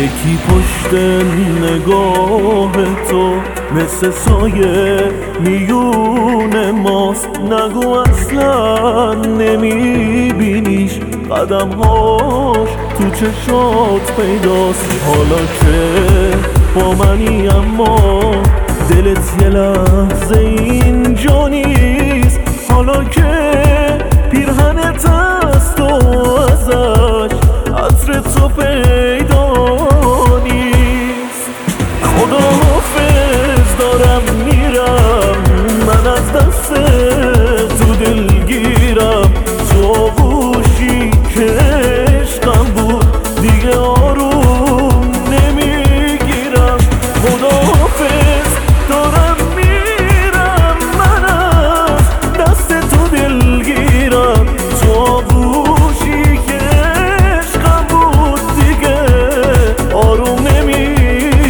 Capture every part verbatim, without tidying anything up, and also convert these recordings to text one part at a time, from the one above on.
یکی پشت نگاه تو مثل سایه میون ماست، نگو اصلا نمیبینیش، قدمهاش تو چشات پیداست. حالا که با منی اما دلت یه لحظه اینجا نیست، حالا که پیرهنت هست و ازش عطر تو پیدا نیست. خداحافظ دارم میرم، من از دست تو دلگیرم، تو آغوشی که عشقم بود دیگه آروم نمیگیرم. خداحافظ دارم میرم، من از دست تو دلگیرم، تو آغوشی که عشقم بود دیگه آروم نمیگیرم.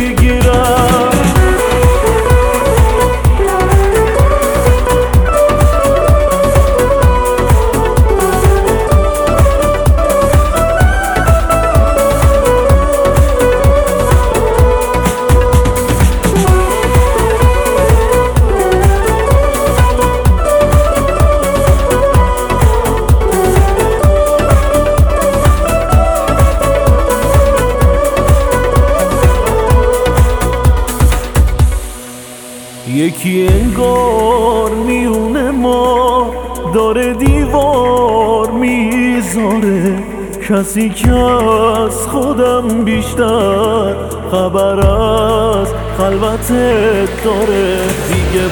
یکی انگار میونه ما داره دیوار میذاره، کسی که از خودم بیشتر خبر از خلوتت داره. دیگه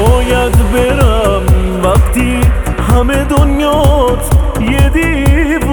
باید برم وقتی همه دنیات یه دیوار